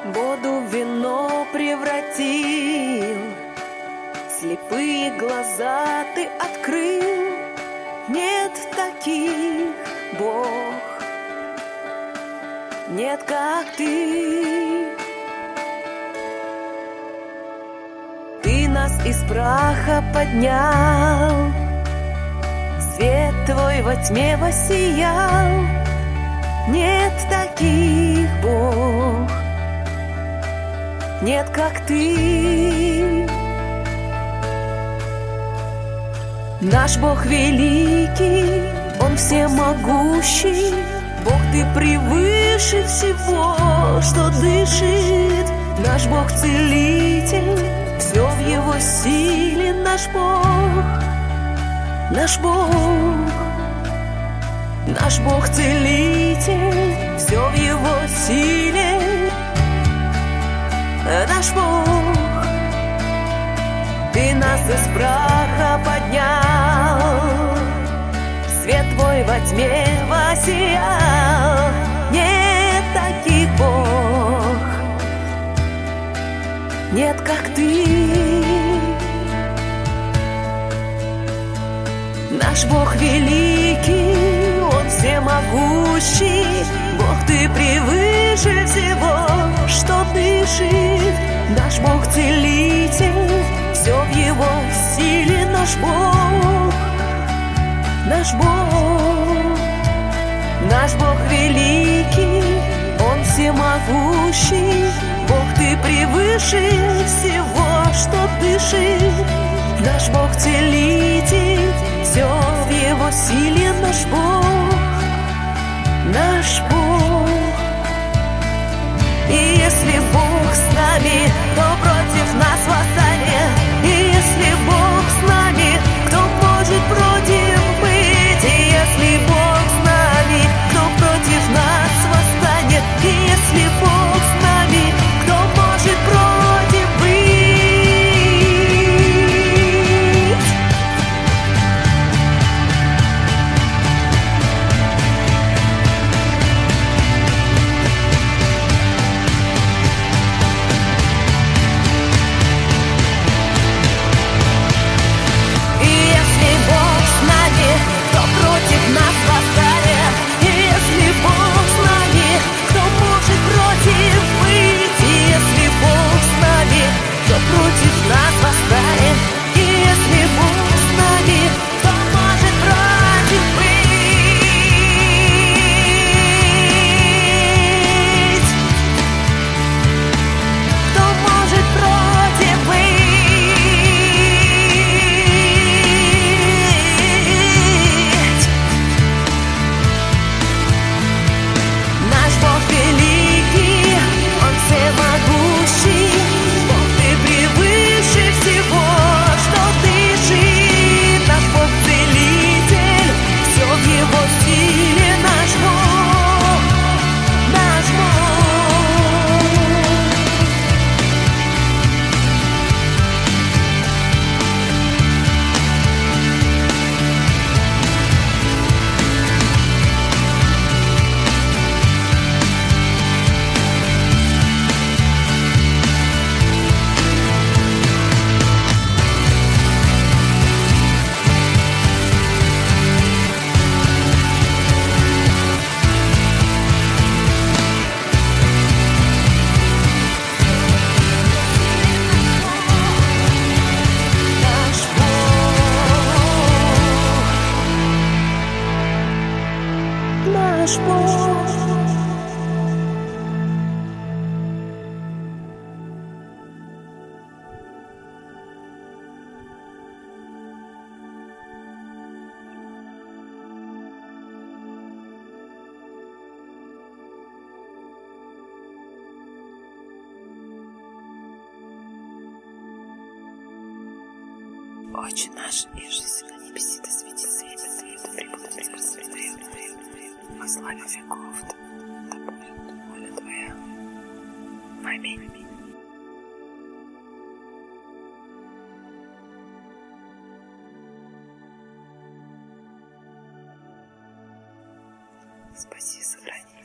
воду в вино превратил, слепые глаза ты открыл. Нет таких, Бог, нет, как ты. Ты нас из праха поднял, свет твой во тьме воссиял. Нет таких, Бог, нет, как ты. Наш Бог великий, Он всемогущий. Бог, ты превыше всего, что дышит. Наш Бог целитель, все в Его силе. Наш Бог, наш Бог, наш Бог целитель, все в Его силе. Наш Бог, ты нас из праха поднял, свет твой во тьме воссиял. Нет таких, Бог, нет, как ты. Наш Бог великий, Он всемогущий. Бог, ты превыше всего, что дышит. Наш Бог целитель, все в Его силе. Наш Бог, наш Бог, наш Бог великий, Он всемогущий. Бог, ты превыше всего, что дышит. Наш Бог целитель, все в Его силе. Наш Бог, наш Бог. И если Бог с нами, то против нас восстание. И если Бог с нами, кто может против быть? И если Бог с нами, кто против нас восстанет? И если Бог с нами, кто может против быть? Отче наш, иже на небеси, да светит свет Твое, да пребудет царство Твое, во славе веков, да будет воля Твоя. Аминь. Спаси, сохрани.